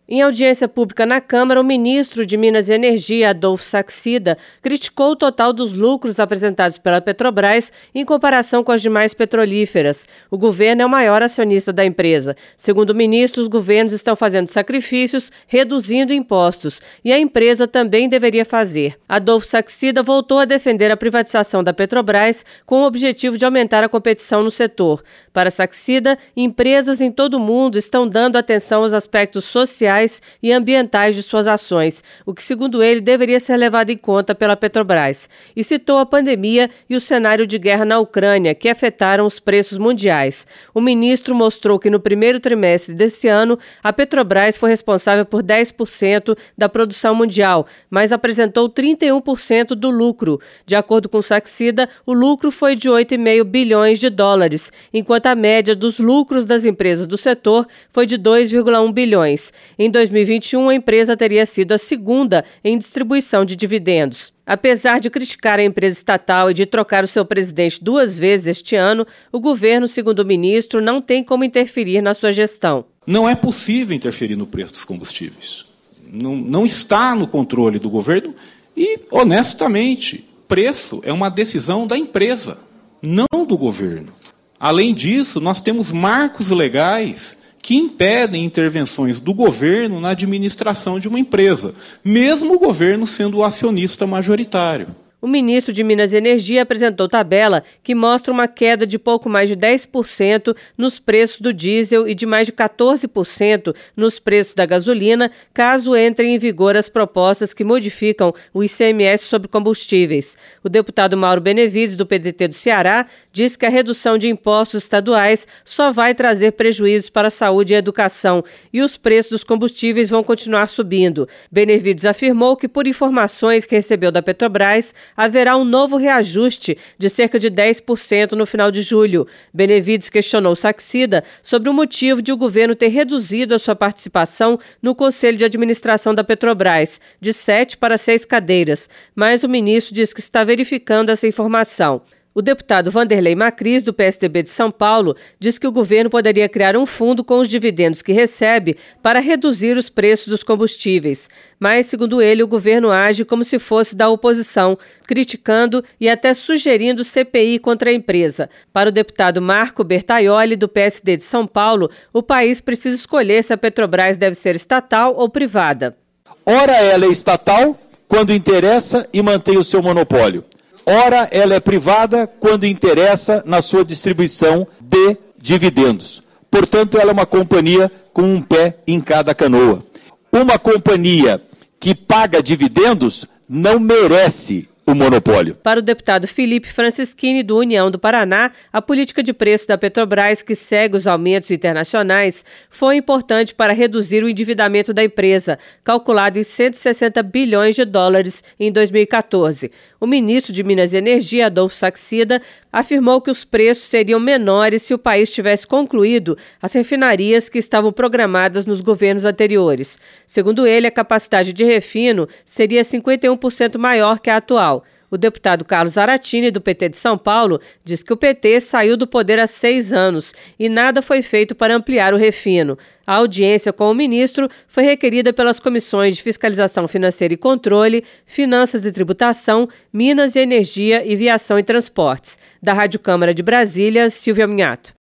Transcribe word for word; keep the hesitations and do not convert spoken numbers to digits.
Em audiência pública na Câmara, o ministro de Minas e Energia, Adolfo Saxida, criticou o total dos lucros apresentados pela Petrobras em comparação com as demais petrolíferas. O governo é o maior acionista da empresa. Segundo o ministro, os governos estão fazendo sacrifícios, reduzindo impostos, e a empresa também deveria fazer. Adolfo Saxida voltou a defender a privatização da Petrobras com o objetivo de aumentar a competição no setor. Para Saxida, empresas em todo o mundo estão dando atenção aos aspectos sociais e ambientais de suas ações, o que, segundo ele, deveria ser levado em conta pela Petrobras. E citou a pandemia e o cenário de guerra na Ucrânia, que afetaram os preços mundiais. O ministro mostrou que no primeiro trimestre desse ano, a Petrobras foi responsável por dez por cento da produção mundial, mas apresentou trinta e um por cento do lucro. De acordo com Saxida, o lucro foi de oito vírgula cinco bilhões de dólares, enquanto a média dos lucros das empresas do setor foi de dois vírgula um bilhões. Em dois mil e vinte e um, a empresa teria sido a segunda em distribuição de dividendos. Apesar de criticar a empresa estatal e de trocar o seu presidente duas vezes este ano, o governo, segundo o ministro, não tem como interferir na sua gestão. Não é possível interferir no preço dos combustíveis. Não, não está no controle do governo e, honestamente, preço é uma decisão da empresa, não do governo. Além disso, nós temos marcos legais que impedem intervenções do governo na administração de uma empresa, mesmo o governo sendo o acionista majoritário. O ministro de Minas e Energia apresentou tabela que mostra uma queda de pouco mais de dez por cento nos preços do diesel e de mais de quatorze por cento nos preços da gasolina, caso entrem em vigor as propostas que modificam o I C M S sobre combustíveis. O deputado Mauro Benevides, do P D T do Ceará, diz que a redução de impostos estaduais só vai trazer prejuízos para a saúde e a educação e os preços dos combustíveis vão continuar subindo. Benevides afirmou que, por informações que recebeu da Petrobras, haverá um novo reajuste de cerca de dez por cento no final de julho. Benevides questionou Saxida sobre o motivo de o governo ter reduzido a sua participação no Conselho de Administração da Petrobras, de sete para seis cadeiras, mas o ministro diz que está verificando essa informação. O deputado Vanderlei Macris, do P S D B de São Paulo, diz que o governo poderia criar um fundo com os dividendos que recebe para reduzir os preços dos combustíveis. Mas, segundo ele, o governo age como se fosse da oposição, criticando e até sugerindo C P I contra a empresa. Para o deputado Marco Bertaioli, do P S D de São Paulo, o país precisa escolher se a Petrobras deve ser estatal ou privada. Ora ela é estatal quando interessa e mantém o seu monopólio. Ora, ela é privada quando interessa na sua distribuição de dividendos. Portanto, ela é uma companhia com um pé em cada canoa. Uma companhia que paga dividendos não merece o monopólio. Para o deputado Felipe Francischini, do União do Paraná, a política de preço da Petrobras, que segue os aumentos internacionais, foi importante para reduzir o endividamento da empresa, calculado em cento e sessenta bilhões de dólares em dois mil e quatorze. O ministro de Minas e Energia, Adolfo Saxida, afirmou que os preços seriam menores se o país tivesse concluído as refinarias que estavam programadas nos governos anteriores. Segundo ele, a capacidade de refino seria cinquenta e um por cento maior que a atual. O deputado Carlos Aratini, do P T de São Paulo, diz que o P T saiu do poder há seis anos e nada foi feito para ampliar o refino. A audiência com o ministro foi requerida pelas comissões de Fiscalização Financeira e Controle, Finanças e Tributação, Minas e Energia e Viação e Transportes. Da Rádio Câmara de Brasília, Silvia Minhato.